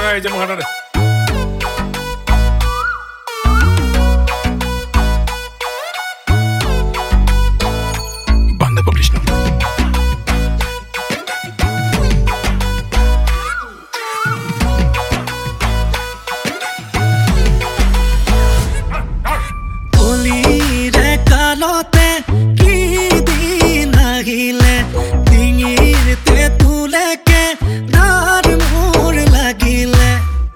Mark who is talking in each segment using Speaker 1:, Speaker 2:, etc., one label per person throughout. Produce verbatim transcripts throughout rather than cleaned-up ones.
Speaker 1: এই যে মহানারে বান্দা পাবলিশ না
Speaker 2: কলিরে কালতে কি দিন আহিলে ডিঙিরতে তুলেকে দার মোর লাগিলে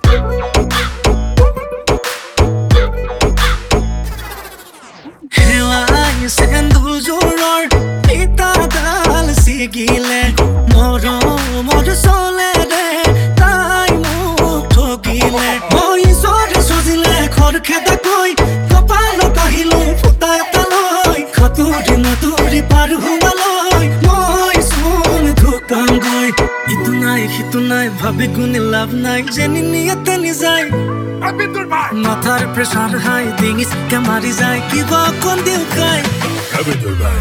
Speaker 2: হেৱাই সেন্দুৰ জোৰৰ পিতা ডাল ছিগিলে মৰমৰ চলেৰে তাই মোক ঠগিলে মই জৰে সজিলে খৰখেদাকৈ কপালত আহিলো ফুটা এটা লৈ খতুৰি নতুৰি পাৰ হোৱালৈ মই চোন ঢুকামগৈ ইটো নাই সিটো নাই ভাবি গুণে লাভ নাই যেনি নিয়াতে নিযায় মাথার প্রেসার হাই ডিঙিস কে মারি যায় কিবা কোন দিও খাই
Speaker 1: আবিদুল ভাই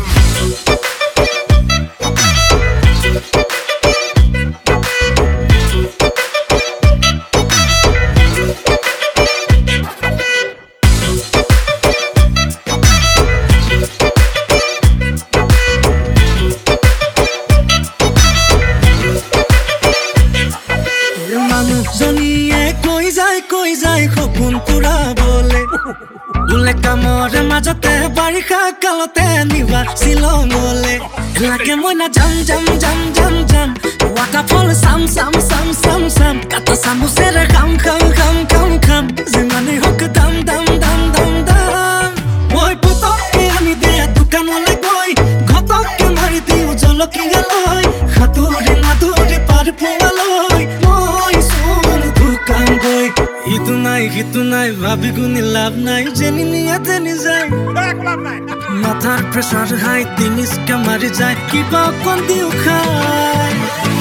Speaker 2: মানুহজনীয়ে কৈ যায় কৈ যায় সপোন পুৰা বলে বোলে কামৰে মাজতে বাৰিষা কালতে নিবা শ্বিলঙলে লাগে মই না যাম যাম যাম যাম যাম ৱাটাৰফল চাম চাম চাম চাম চাম কাটা চামুচেৰে খাম খাম খাম খাম খাম যিমানেই হওক দাম দাম দাম দাম দাম মই পতককে আনি দে দোকানলৈ গৈ ঘটককে মাৰি দিওঁ জলকীয়া লৈ সাঁতুৰি নাদুৰি পাৰ পোৱালৈ মই চোন ঢুকামগৈ ইটো নাই সিটো নাই ভাবি গুণি লাভ নাই যেনি নিয়াতে নিযায় মাথাৰ প্ৰেছাৰ হাই ডিঙিচকে মাৰি যায় কিবা অকণ দিও খাই